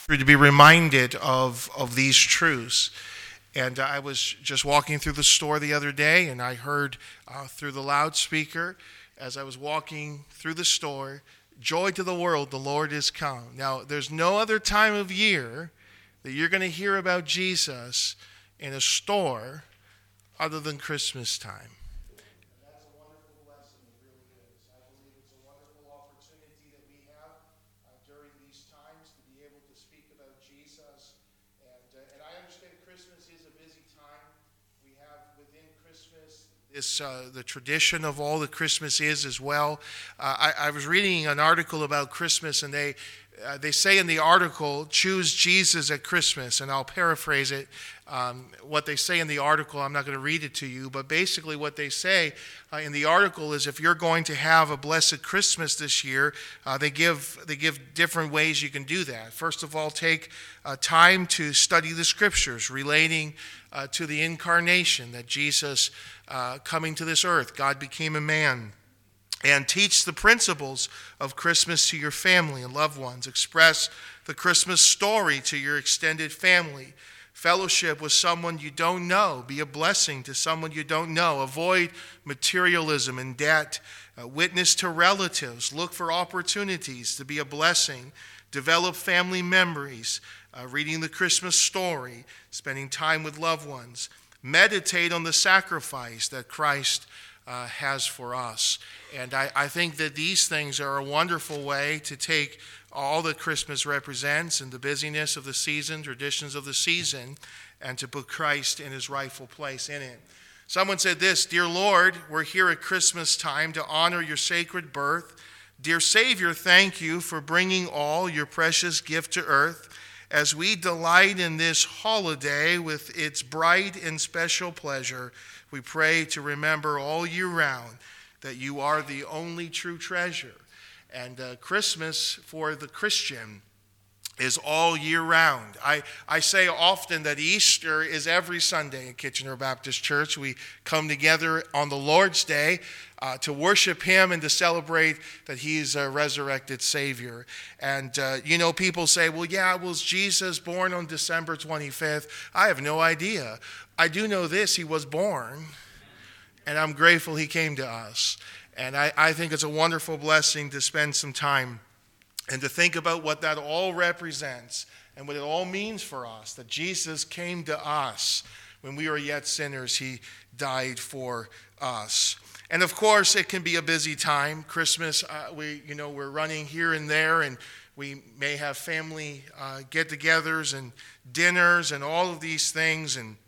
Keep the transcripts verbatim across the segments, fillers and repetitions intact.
to be reminded of, of these truths. And I was just walking through the store the other day, and I heard uh, through the loudspeaker as I was walking through the store, "Joy to the world, the Lord is come." Now, there's no other time of year that you're going to hear about Jesus in a store other than Christmas time. This, uh, the tradition of all that Christmas is as well. Uh, I, I was reading an article about Christmas, and they uh, they say in the article, "Choose Jesus at Christmas," and I'll paraphrase it. Um, what they say in the article, I'm not going to read it to you, but basically what they say uh, in the article is if you're going to have a blessed Christmas this year, uh, they give they give different ways you can do that. First of all, take uh, time to study the Scriptures relating uh, to the incarnation, that Jesus uh, coming to this earth, God became a man. And teach the principles of Christmas to your family and loved ones. Express the Christmas story to your extended family. Fellowship with someone you don't know. Be a blessing to someone you don't know. Avoid materialism and debt. Uh, witness to relatives. Look for opportunities to be a blessing. Develop family memories. Uh, reading the Christmas story. Spending time with loved ones. Meditate on the sacrifice that Christ Uh, has for us. And I, I think that these things are a wonderful way to take all that Christmas represents and the busyness of the season, traditions of the season, and to put Christ in his rightful place in it. Someone said this: "Dear Lord, we're here at Christmas time to honor your sacred birth. Dear Savior, thank you for bringing all your precious gift to earth. As we delight in this holiday with its bright and special pleasure, we pray to remember all year round that you are the only true treasure." And uh, Christmas for the Christian is all year round. I, I say often that Easter is every Sunday in Kitchener Baptist Church. We come together on the Lord's Day uh, to worship him and to celebrate that he's a resurrected Savior. And, uh, you know, people say, well, yeah, was Jesus born on December twenty-fifth? I have no idea. I do know this: he was born, and I'm grateful he came to us. And I, I think it's a wonderful blessing to spend some time and to think about what that all represents and what it all means for us, that Jesus came to us when we were yet sinners. He died for us. And of course, it can be a busy time. Christmas, uh, we, you know, we're running here and there, and we may have family uh, get-togethers and dinners and all of these things. And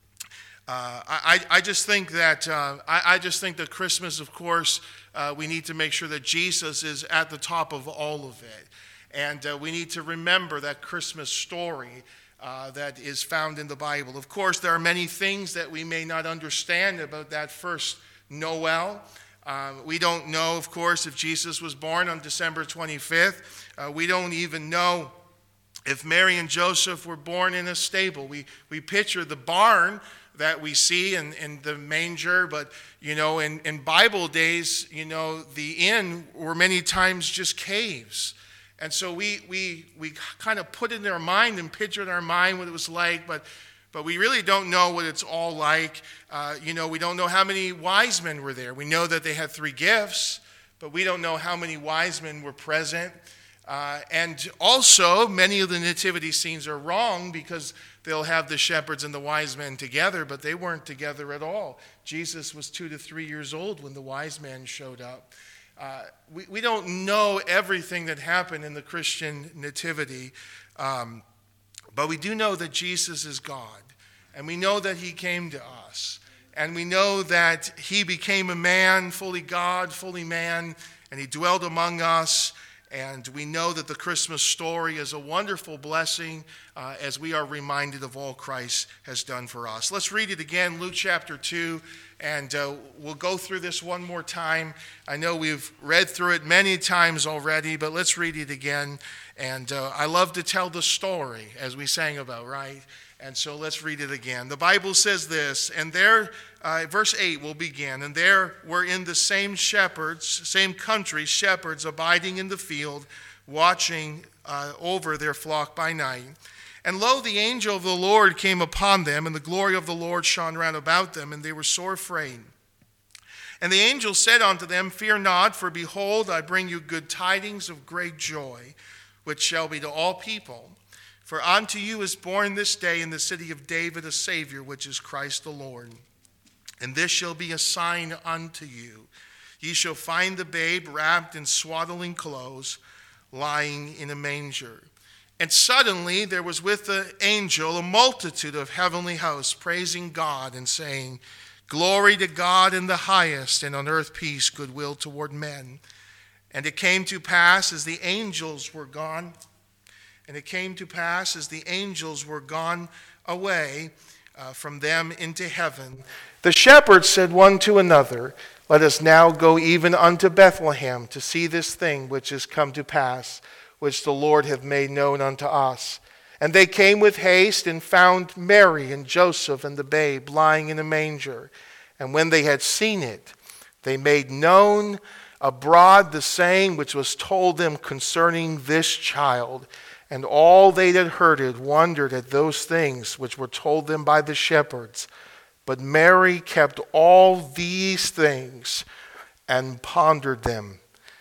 Uh, I, I just think that uh, I, I just think that Christmas, of course, uh, we need to make sure that Jesus is at the top of all of it, and uh, we need to remember that Christmas story uh, that is found in the Bible. Of course, there are many things that we may not understand about that first Noel. Uh, we don't know, of course, if Jesus was born on December twenty-fifth. Uh, we don't even know if Mary and Joseph were born in a stable. We we picture the barn that we see in, in the manger, but, you know, in, in Bible days, you know, the inn were many times just caves. And so we we we kind of put in our mind and picture in our mind what it was like, but but we really don't know what it's all like. Uh, you know, we don't know how many wise men were there. We know that they had three gifts, but we don't know how many wise men were present. Uh, and also, many of the nativity scenes are wrong because they'll have the shepherds and the wise men together, but they weren't together at all. Jesus was two to three years old when the wise men showed up. Uh, we, we don't know everything that happened in the Christian nativity, um, but we do know that Jesus is God, and we know that he came to us, and we know that he became a man, fully God, fully man, and he dwelled among us. And we know that the Christmas story is a wonderful blessing uh, as we are reminded of all Christ has done for us. Let's read it again, Luke chapter two, and uh, we'll go through this one more time. I know we've read through it many times already, but let's read it again. And uh, I love to tell the story, as we sang about, right? And so let's read it again. The Bible says this, and there, uh, verse eight will begin, and there were in the same shepherds, same country, shepherds abiding in the field, watching uh, over their flock by night. And lo, the angel of the Lord came upon them, and the glory of the Lord shone round about them, and they were sore afraid. And the angel said unto them, Fear not, for behold, I bring you good tidings of great joy, which shall be to all people. For unto you is born this day in the city of David a Savior, which is Christ the Lord. And this shall be a sign unto you. Ye shall find the babe wrapped in swaddling clothes, lying in a manger. And suddenly there was with the angel a multitude of heavenly hosts, praising God and saying, Glory to God in the highest, and on earth peace, goodwill toward men. And it came to pass as the angels were gone, and it came to pass as the angels were gone away uh, from them into heaven, the shepherds said one to another, Let us now go even unto Bethlehem to see this thing which is come to pass, which the Lord hath made known unto us. And they came with haste and found Mary and Joseph and the babe lying in a manger. And when they had seen it, they made known abroad the saying which was told them concerning this child. And all they that heard it wondered at those things which were told them by the shepherds. But Mary kept all these things and pondered them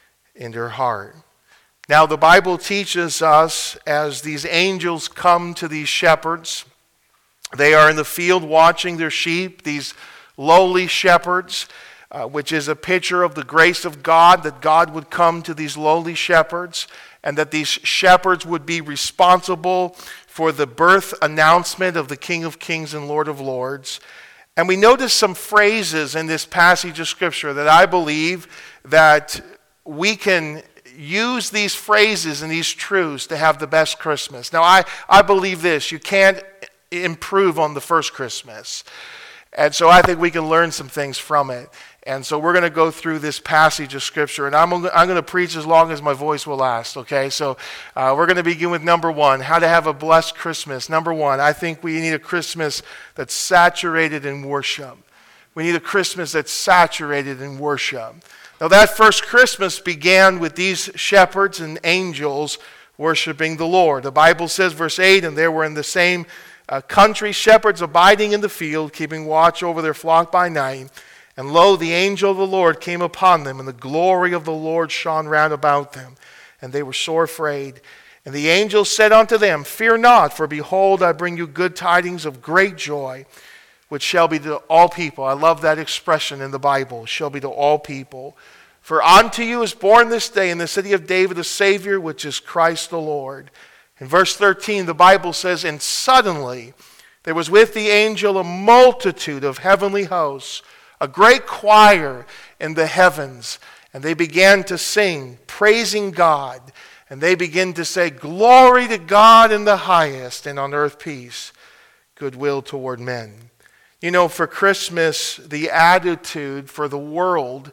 in her heart. Now the Bible teaches us as these angels come to these shepherds, they are in the field watching their sheep, these lowly shepherds, uh, which is a picture of the grace of God, that God would come to these lowly shepherds, and that these shepherds would be responsible for the birth announcement of the King of Kings and Lord of Lords. And we notice some phrases in this passage of Scripture that I believe that we can use these phrases and these truths to have the best Christmas. Now, I, I believe this. You can't improve on the first Christmas. And so I think we can learn some things from it. And so we're going to go through this passage of Scripture. And I'm, I'm going to preach as long as my voice will last, okay? So uh, we're going to begin with number one, how to have a blessed Christmas. Number one, I think we need a Christmas that's saturated in worship. We need a Christmas that's saturated in worship. Now that first Christmas began with these shepherds and angels worshiping the Lord. The Bible says, verse eight, and there were in the same uh, country shepherds abiding in the field, keeping watch over their flock by night. And lo, the angel of the Lord came upon them, and the glory of the Lord shone round about them. And they were sore afraid. And the angel said unto them, Fear not, for behold, I bring you good tidings of great joy, which shall be to all people. I love that expression in the Bible, shall be to all people. For unto you is born this day in the city of David a Savior, which is Christ the Lord. In verse thirteen, the Bible says, And suddenly there was with the angel a multitude of heavenly hosts, a great choir in the heavens. And they began to sing, praising God. And they began to say, Glory to God in the highest, and on earth peace, goodwill toward men. You know, for Christmas, the attitude for the world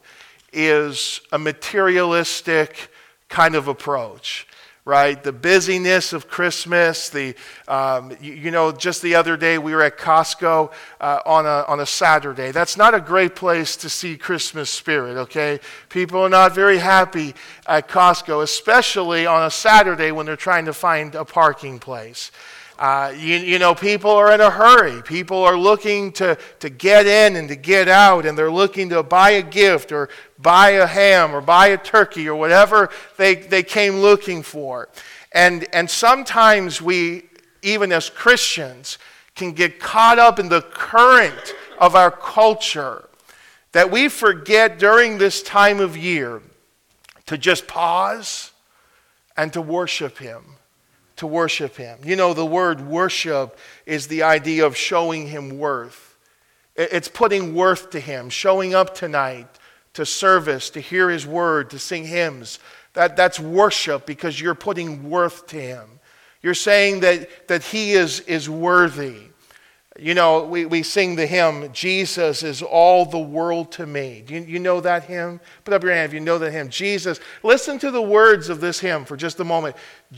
is a materialistic kind of approach, right? The busyness of Christmas, the um, you, you know, just the other day we were at Costco uh, on a on a Saturday. That's not a great place to see Christmas spirit, okay? People are not very happy at Costco, especially on a Saturday when they're trying to find a parking place. Uh, you, you know, people are in a hurry. People are looking to, to get in and to get out, and they're looking to buy a gift or buy a ham or buy a turkey or whatever they, they came looking for. And, and sometimes we, even as Christians, can get caught up in the current of our culture that we forget during this time of year to just pause and to worship Him. To worship Him. You know, the word worship is the idea of showing Him worth. It's putting worth to Him, showing up tonight to service, to hear His word, to sing hymns. That, that's worship because you're putting worth to Him. You're saying that, that He is, is worthy. You know, we, we sing the hymn, Jesus is all the world to me. Do you, you know that hymn? Put up your hand if you know that hymn. Jesus, listen to the words of this hymn for just a moment.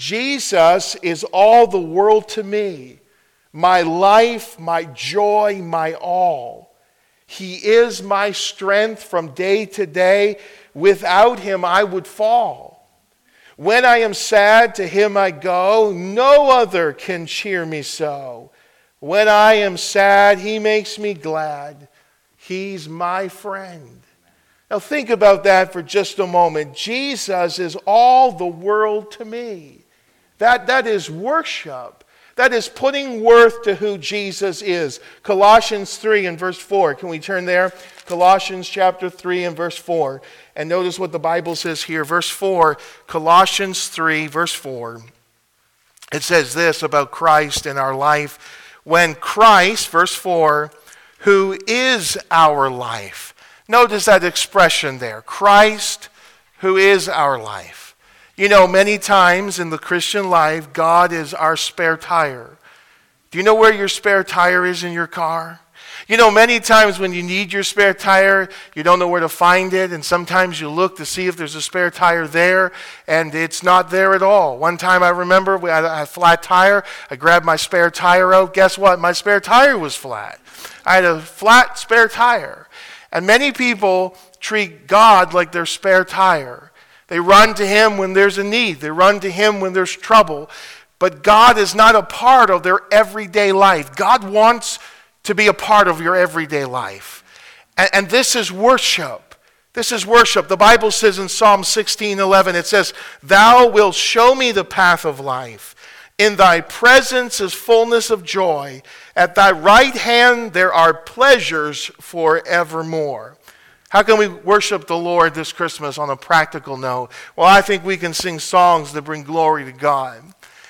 Jesus is all the world to me. My life, my joy, my all. He is my strength from day to day. Without Him I would fall. When I am sad, to him I go. No other can cheer me so. When I am sad, he makes me glad. He's my friend. Now think about that for just a moment. Jesus is all the world to me. That, that is worship. That is putting worth to who Jesus is. Colossians three and verse four. Can we turn there? Colossians chapter three and verse four. And notice what the Bible says here. Verse four, Colossians three, verse four. It says this about Christ in our life. When Christ, verse four, who is our life. Notice that expression there. Christ, who is our life. You know, many times in the Christian life, God is our spare tire. Do you know where your spare tire is in your car? You know, many times when you need your spare tire, you don't know where to find it, and sometimes you look to see if there's a spare tire there, and it's not there at all. One time I remember we had a flat tire. I grabbed my spare tire out. Guess what? My spare tire was flat. I had a flat spare tire. And many people treat God like their spare tire. They run to him when there's a need. They run to him when there's trouble. But God is not a part of their everyday life. God wants to be a part of your everyday life. And, and this is worship. This is worship. The Bible says in Psalm sixteen eleven, it says, "Thou wilt show me the path of life. In thy presence is fullness of joy. At thy right hand there are pleasures forevermore." How can we worship the Lord this Christmas on a practical note? Well, I think we can sing songs that bring glory to God.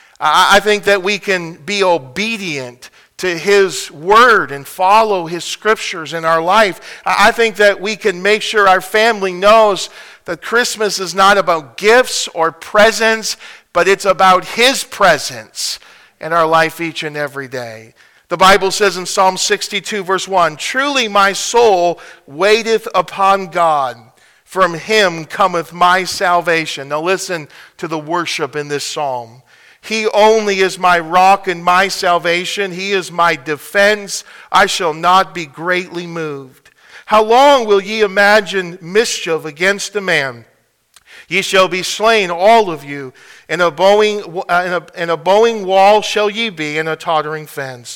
I think that we can be obedient to his word and follow his scriptures in our life. I think that we can make sure our family knows that Christmas is not about gifts or presents, but it's about his presence in our life each and every day. The Bible says in Psalm sixty-two verse one, "Truly my soul waiteth upon God. From him cometh my salvation." Now listen to the worship in this psalm. "He only is my rock and my salvation. He is my defense. I shall not be greatly moved. How long will ye imagine mischief against a man? Ye shall be slain, all of you. In a bowing, uh, in a, in a bowing wall shall ye be, in a tottering fence.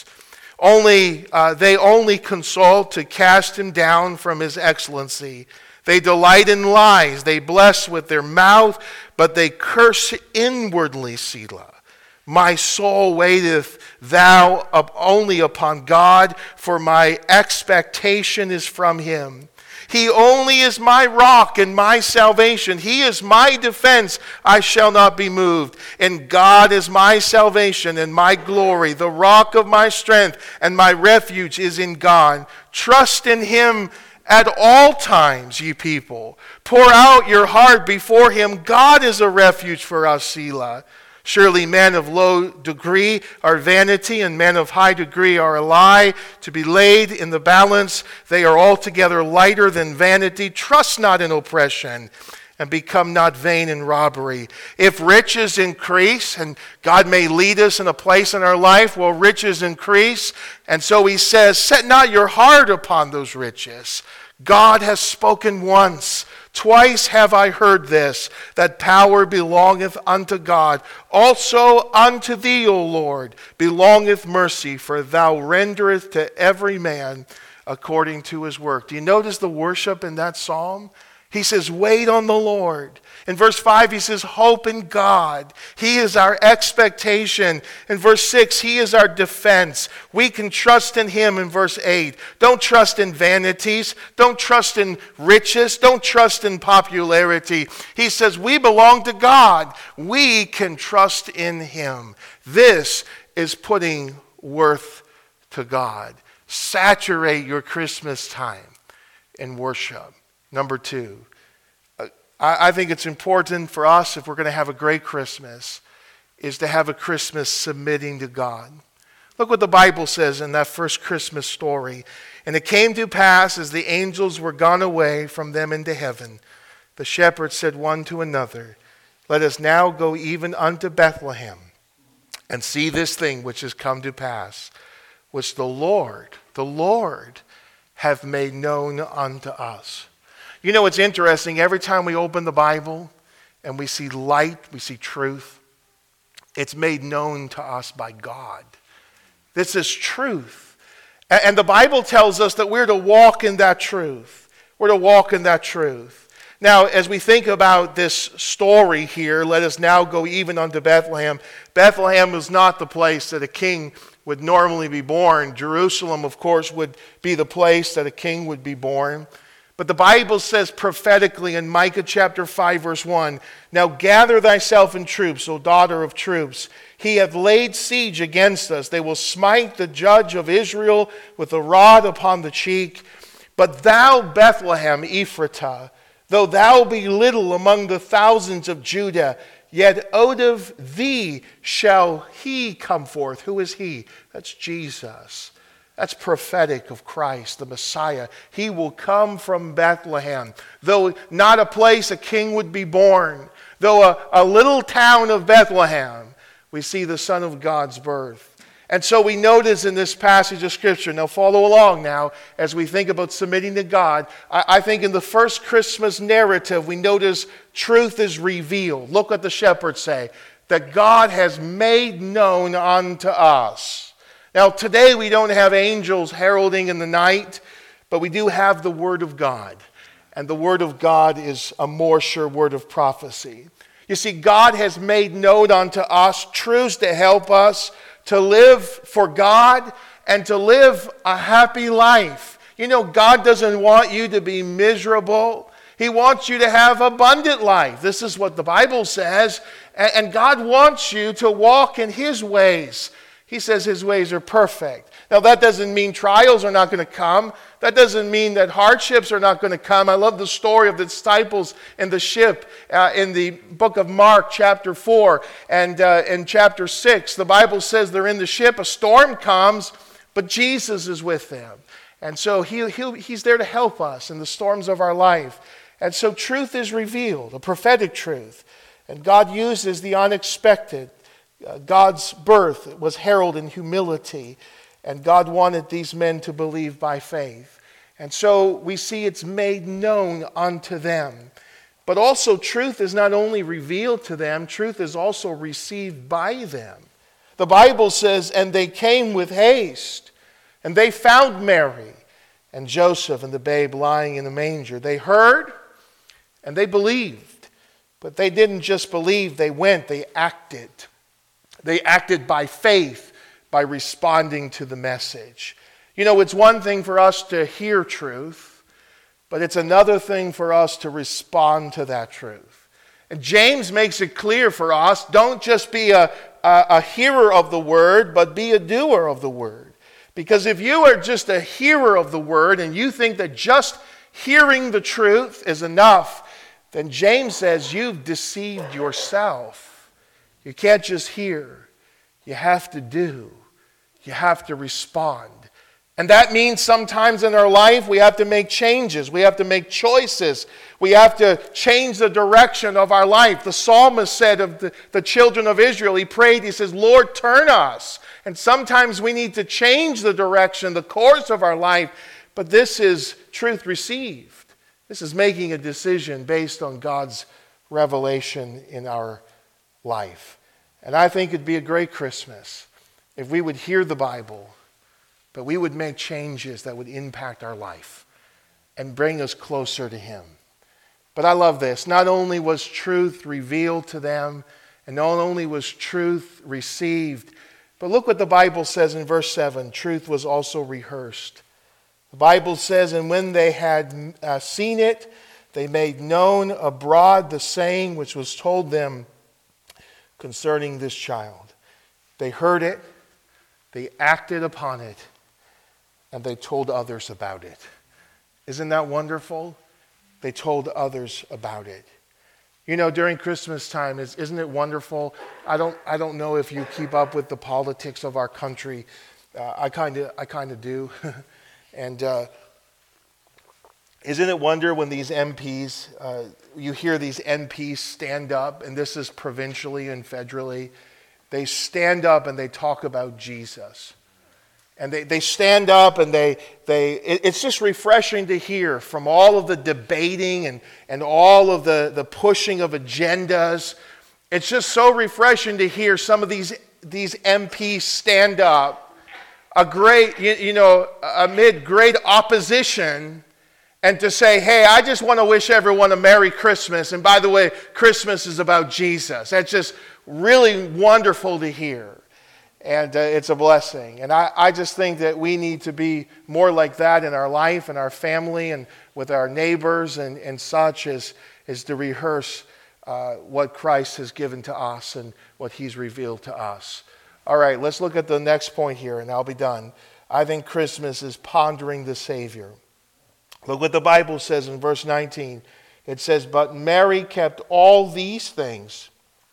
Only uh, they only consult to cast him down from his excellency. They delight in lies. They bless with their mouth, but they curse inwardly, Selah. My soul waiteth thou up only upon God, for my expectation is from him. He only is my rock and my salvation. He is my defense. I shall not be moved. And God is my salvation and my glory. The rock of my strength and my refuge is in God. Trust in him at all times, ye people. Pour out your heart before him. God is a refuge for us, Selah. Surely men of low degree are vanity, and men of high degree are a lie. To be laid in the balance, they are altogether lighter than vanity. Trust not in oppression, and become not vain in robbery. If riches increase, and God may lead us in a place in our life where riches increase, and so he says, set not your heart upon those riches. God has spoken once. Twice have I heard this, that power belongeth unto God. Also unto thee, O Lord, belongeth mercy, for thou rendereth to every man according to his work. Do you notice the worship in that psalm? He says, wait on the Lord. In verse five, he says, hope in God. He is our expectation. In verse six, he is our defense. We can trust in him in verse eight. Don't trust in vanities. Don't trust in riches. Don't trust in popularity. He says, we belong to God. We can trust in him. This is putting worth to God. Saturate your Christmas time in worship. Number two, I think it's important for us, if we're going to have a great Christmas, is to have a Christmas submitting to God. Look what the Bible says in that first Christmas story. And it came to pass, as the angels were gone away from them into heaven, the shepherds said one to another, let us now go even unto Bethlehem, and see this thing which has come to pass, which the Lord, the Lord, hath made known unto us. You know, it's interesting. Every time we open the Bible and we see light, we see truth. It's made known to us by God. This is truth. And the Bible tells us that we're to walk in that truth. We're to walk in that truth. Now, as we think about this story here, let us now go even unto Bethlehem. Bethlehem was not the place that a king would normally be born. Jerusalem, of course, would be the place that a king would be born. But the Bible says prophetically in Micah chapter five, verse one, "Now gather thyself in troops, O daughter of troops. He hath laid siege against us. They will smite the judge of Israel with a rod upon the cheek. But thou, Bethlehem Ephratah, though thou be little among the thousands of Judah, yet out of thee shall he come forth." Who is he? That's Jesus. That's prophetic of Christ, the Messiah. He will come from Bethlehem. Though not a place a king would be born, though a, a little town of Bethlehem, we see the Son of God's birth. And so we notice in this passage of Scripture, now follow along now as we think about submitting to God. I, I think in the first Christmas narrative, we notice truth is revealed. Look what the shepherds say, that God has made known unto us. Now today we don't have angels heralding in the night, but we do have the Word of God. And the Word of God is a more sure word of prophecy. You see, God has made known unto us truths to help us to live for God and to live a happy life. You know, God doesn't want you to be miserable. He wants you to have abundant life. This is what the Bible says. And God wants you to walk in His ways. He says His ways are perfect. Now that doesn't mean trials are not going to come. That doesn't mean that hardships are not going to come. I love the story of the disciples in the ship uh, in the book of Mark chapter four and uh, in chapter six. The Bible says they're in the ship, a storm comes, but Jesus is with them. And so he, he, He's there to help us in the storms of our life. And so truth is revealed, a prophetic truth. And God uses the unexpected. Uh, God's birth was heralded in humility, and God wanted these men to believe by faith. And so we see it's made known unto them. But also truth is not only revealed to them, truth is also received by them. The Bible says, "And they came with haste, and they found Mary and Joseph and the babe lying in the manger." They heard and they believed. But they didn't just believe, they went, they acted. They acted by faith, by responding to the message. You know, it's one thing for us to hear truth, but it's another thing for us to respond to that truth. And James makes it clear for us, don't just be a, a, a hearer of the word, but be a doer of the word. Because if you are just a hearer of the word and you think that just hearing the truth is enough, then James says you've deceived yourself. You can't just hear. You have to do. You have to respond. And that means sometimes in our life we have to make changes. We have to make choices. We have to change the direction of our life. The psalmist said of the, the children of Israel, he prayed, he says, "Lord, turn us." And sometimes we need to change the direction, the course of our life. But this is truth received. This is making a decision based on God's revelation in our life. And I think it'd be a great Christmas if we would hear the Bible, but we would make changes that would impact our life and bring us closer to Him. But I love this. Not only was truth revealed to them, and not only was truth received, but look what the Bible says in verse seven. Truth was also rehearsed. The Bible says, "And when they had uh, seen it, they made known abroad the saying which was told them concerning this child." They heard it, they acted upon it, and they told others about it. Isn't that wonderful? They told others about it. You know, during Christmas time, isn't it wonderful? I don't, I don't know if you keep up with the politics of our country. Uh, I kind of, I kind of do. and uh, isn't it wonder when these M Ps, uh, you hear these M Ps stand up, and this is provincially and federally, they stand up and they talk about Jesus. And they, they stand up and they, they it, it's just refreshing to hear from all of the debating and, and all of the, the pushing of agendas. It's just so refreshing to hear some of these, these M Ps stand up, a great, you, you know, amid great opposition, and to say, hey, I just want to wish everyone a Merry Christmas. And by the way, Christmas is about Jesus. That's just really wonderful to hear. And uh, it's a blessing. And I, I just think that we need to be more like that in our life and our family and with our neighbors and, and such as, as to rehearse uh, what Christ has given to us and what he's revealed to us. All right, let's look at the next point here and I'll be done. I think Christmas is pondering the Savior. Look what the Bible says in verse nineteen. It says, but Mary kept all these things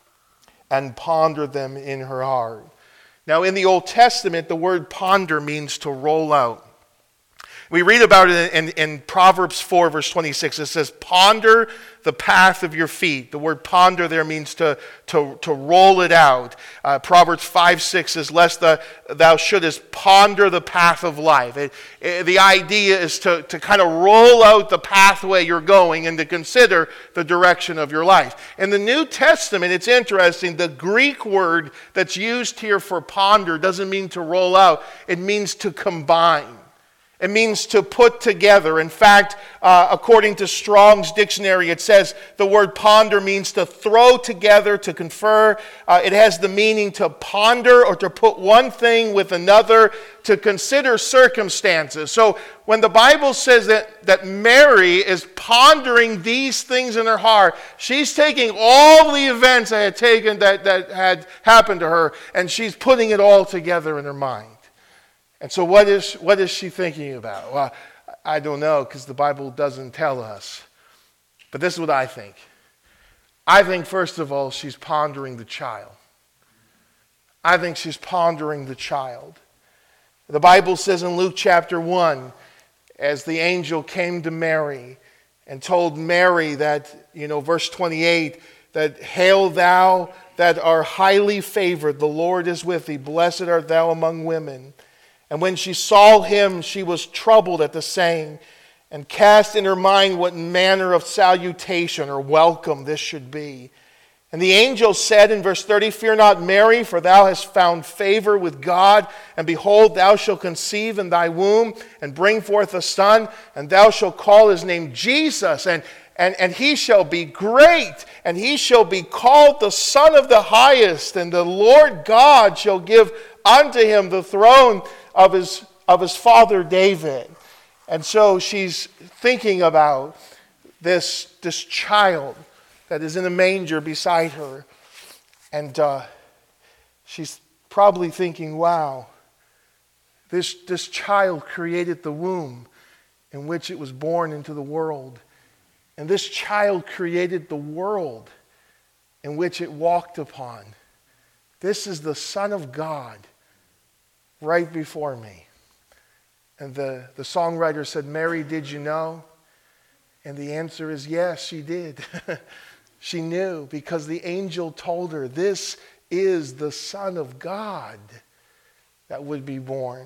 and pondered them in her heart. Now, in the Old Testament, the word ponder means to roll out. We read about it in, in, in Proverbs four, verse twenty-six. It says, ponder the path of your feet. The word ponder there means to, to, to roll it out. Uh, Proverbs five, six says, lest the, thou shouldest ponder the path of life. It, it, the idea is to, to kind of roll out the pathway you're going and to consider the direction of your life. In the New Testament, it's interesting, the Greek word that's used here for ponder doesn't mean to roll out. It means to combine. It means to put together. In fact, uh, according to Strong's dictionary, it says the word ponder means to throw together, to confer. Uh, it has the meaning to ponder or to put one thing with another, to consider circumstances. So when the Bible says that, that Mary is pondering these things in her heart, she's taking all the events that had taken that, that had happened to her, and she's putting it all together in her mind. And so what is what is she thinking about? Well, I don't know because the Bible doesn't tell us. But this is what I think. I think, first of all, she's pondering the child. I think she's pondering the child. The Bible says in Luke chapter one, as the angel came to Mary and told Mary that, you know, verse twenty-eight, that hail thou that art highly favored, the Lord is with thee, blessed art thou among women. And when she saw him, she was troubled at the saying, and cast in her mind what manner of salutation or welcome this should be. And the angel said in verse thirty, fear not, Mary, for thou hast found favor with God, and behold, thou shalt conceive in thy womb, and bring forth a son, and thou shalt call his name Jesus, and, and, and he shall be great, and he shall be called the Son of the Highest, and the Lord God shall give unto him the throne of his of his father David. And so she's thinking about this, this child that is in a manger beside her. And uh, she's probably thinking, wow, this, this child created the womb in which it was born into the world. And this child created the world in which it walked upon. This is the Son of God right before me. And the, the songwriter said, Mary, did you know? And the answer is yes, she did. She knew because the angel told her, this is the Son of God that would be born.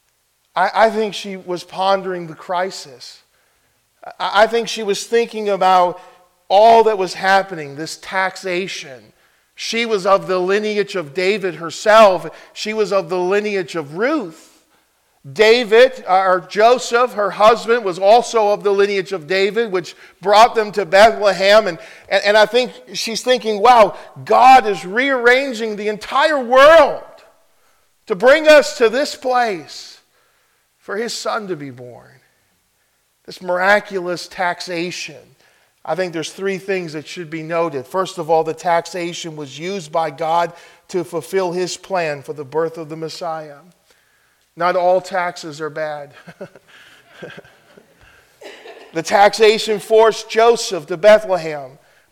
I, I think she was pondering the crisis. I, I think she was thinking about all that was happening, this taxation. She was of the lineage of David herself. She was of the lineage of Ruth. David, or Joseph, her husband, was also of the lineage of David, which brought them to Bethlehem. And, and, and I think she's thinking, wow, God is rearranging the entire world to bring us to this place for his son to be born. This miraculous taxation. I think there's three things that should be noted. First of all, the taxation was used by God to fulfill his plan for the birth of the Messiah. Not all taxes are bad. The taxation forced Joseph to Bethlehem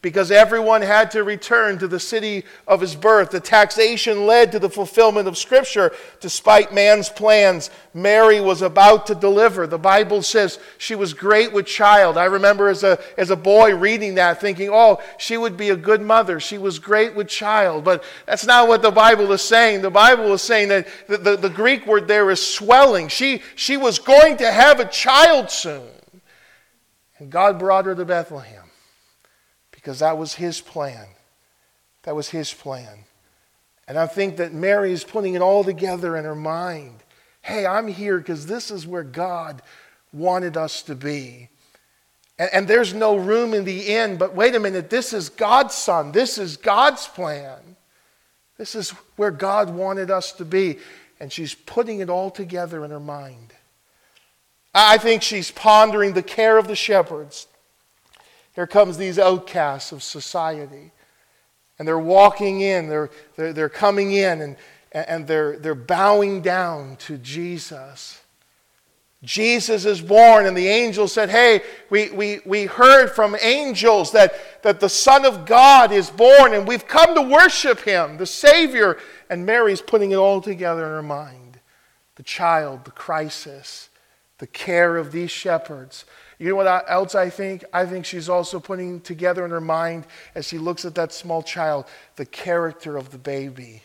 because everyone had to return to the city of his birth. The taxation led to the fulfillment of Scripture. Despite man's plans, Mary was about to deliver. The Bible says she was great with child. I remember as a, as a boy reading that, thinking, oh, she would be a good mother. She was great with child. But that's not what the Bible is saying. The Bible is saying that the, the, the Greek word there is swelling. She, she was going to have a child soon. And God brought her to Bethlehem because that was his plan. That was his plan. And I think that Mary is putting it all together in her mind. Hey, I'm here because this is where God wanted us to be. And, and there's no room in the inn, but wait a minute, this is God's son. This is God's plan. This is where God wanted us to be. And she's putting it all together in her mind. I think she's pondering the care of the shepherds. Here comes these outcasts of society. And they're walking in, they're, they're, they're coming in, and, and they're, they're bowing down to Jesus. Jesus is born, and the angel said, hey, we, we, we heard from angels that, that the Son of God is born, and we've come to worship him, the Savior. And Mary's putting it all together in her mind. The child, the crisis, the care of these shepherds. You know what else I think? I think she's also putting together in her mind, as she looks at that small child, the character of the baby.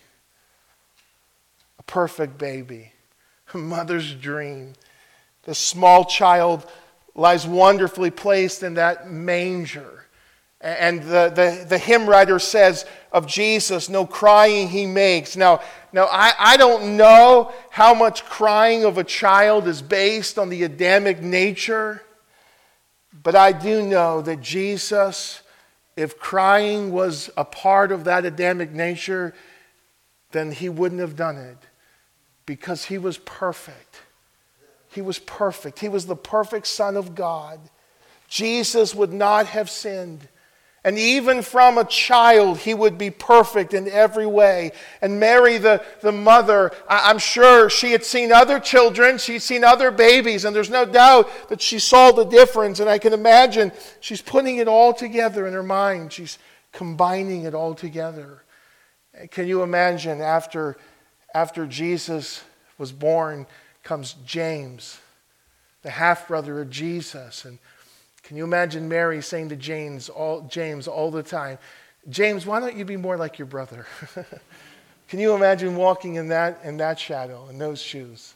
A perfect baby. A mother's dream. The small child lies wonderfully placed in that manger. And the, the, the hymn writer says of Jesus, no crying he makes. Now, now I, I don't know how much crying of a child is based on the Adamic nature, but I do know that Jesus, if crying was a part of that Adamic nature, then he wouldn't have done it, because he was perfect. He was perfect. He was the perfect Son of God. Jesus would not have sinned. And even from a child, he would be perfect in every way. And Mary, the, the mother, I'm sure she had seen other children. She'd seen other babies. And there's no doubt that she saw the difference. And I can imagine she's putting it all together in her mind. She's combining it all together. Can you imagine after, after Jesus was born comes James, the half-brother of Jesus. And can you imagine Mary saying to James all, James all the time, James, why don't you be more like your brother? Can you imagine walking in that, in that shadow, in those shoes?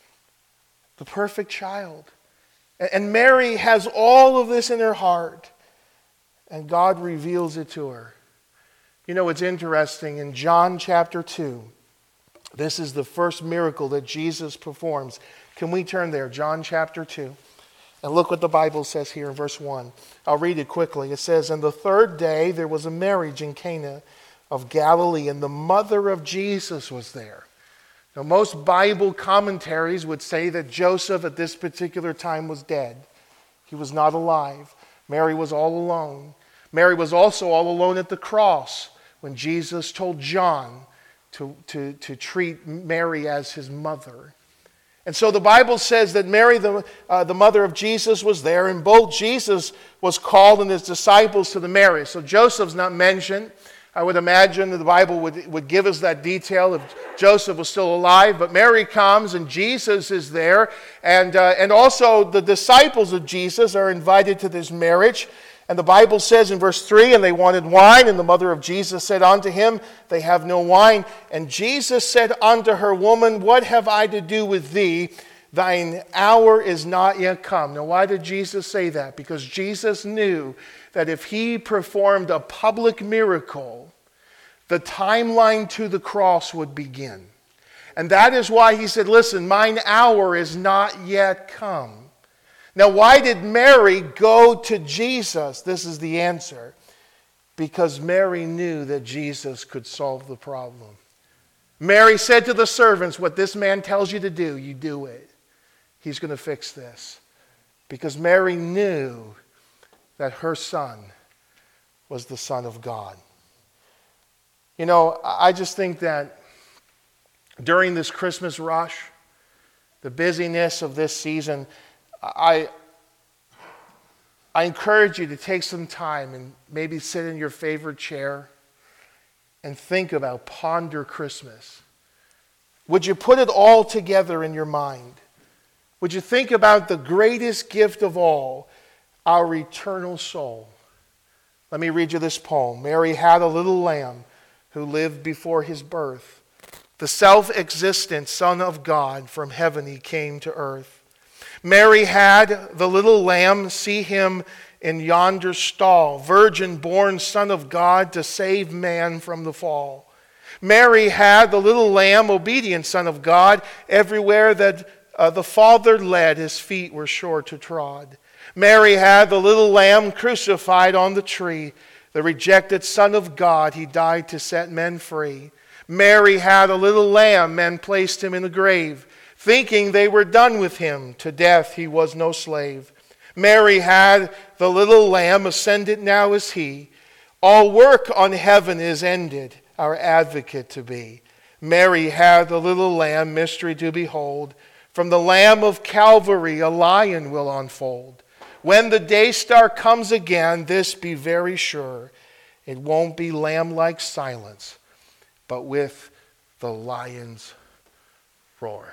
The perfect child. And Mary has all of this in her heart, and God reveals it to her. You know, it's interesting, in John chapter two, this is the first miracle that Jesus performs. Can we turn there? John chapter two. And look what the Bible says here in verse one. I'll read it quickly. It says, "And the third day there was a marriage in Cana of Galilee, and the mother of Jesus was there." Now, most Bible commentaries would say that Joseph at this particular time was dead. He was not alive. Mary was all alone. Mary was also all alone at the cross when Jesus told John to, to, to treat Mary as his mother. And so the Bible says that Mary, the, uh, the mother of Jesus, was there, and both Jesus was called and his disciples to the marriage. So Joseph's not mentioned. I would imagine that the Bible would, would give us that detail if Joseph was still alive. But Mary comes and Jesus is there. And, uh, and also the disciples of Jesus are invited to this marriage. And the Bible says in verse three, "And they wanted wine, and the mother of Jesus said unto him, They have no wine. And Jesus said unto her, Woman, what have I to do with thee? Thine hour is not yet come." Now, why did Jesus say that? Because Jesus knew that if he performed a public miracle, the timeline to the cross would begin. And that is why he said, listen, mine hour is not yet come. Now, why did Mary go to Jesus? This is the answer. Because Mary knew that Jesus could solve the problem. Mary said to the servants, what this man tells you to do, you do it. He's going to fix this. Because Mary knew that her son was the Son of God. You know, I just think that during this Christmas rush, the busyness of this season, I, I encourage you to take some time and maybe sit in your favorite chair and think about, ponder Christmas. Would you put it all together in your mind? Would you think about the greatest gift of all, our eternal soul? Let me read you this poem. Mary had a little lamb who lived before his birth. The self-existent Son of God, from heaven he came to earth. Mary had the little lamb, see him in yonder stall, virgin-born Son of God to save man from the fall. Mary had the little lamb, obedient Son of God, everywhere that uh, the Father led, his feet were sure to trod. Mary had the little lamb crucified on the tree, the rejected Son of God, he died to set men free. Mary had a little lamb, men placed him in the grave, thinking they were done with him. To death he was no slave. Mary had the little lamb, ascended now is he. All work on heaven is ended, our advocate to be. Mary had the little lamb, mystery to behold. From the Lamb of Calvary a lion will unfold. When the day star comes again, this be very sure, it won't be lamb-like silence, but with the lion's roar.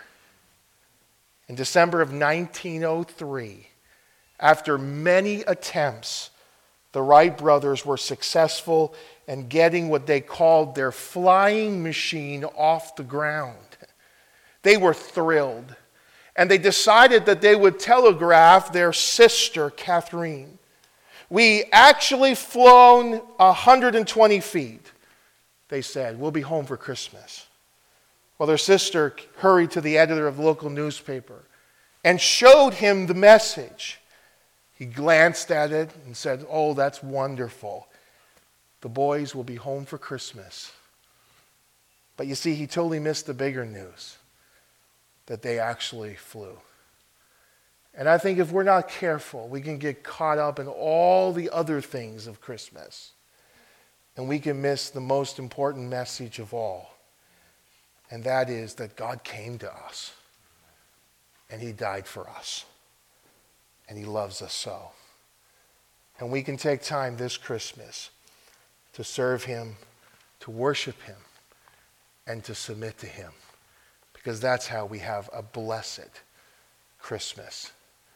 In December of nineteen oh three, after many attempts, the Wright brothers were successful in getting what they called their flying machine off the ground. They were thrilled, and they decided that they would telegraph their sister, Catherine. We actually flown one hundred twenty feet, they said. We'll be home for Christmas. Well, their sister hurried to the editor of the local newspaper and showed him the message. He glanced at it and said, "Oh, that's wonderful. The boys will be home for Christmas." But you see, he totally missed the bigger news, that they actually flew. And I think if we're not careful, we can get caught up in all the other things of Christmas, and we can miss the most important message of all. And that is that God came to us, and he died for us, and he loves us so. And we can take time this Christmas to serve him, to worship him, and to submit to him, because that's how we have a blessed Christmas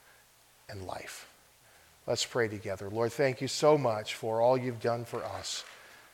and life. Let's pray together. Lord, thank you so much for all you've done for us.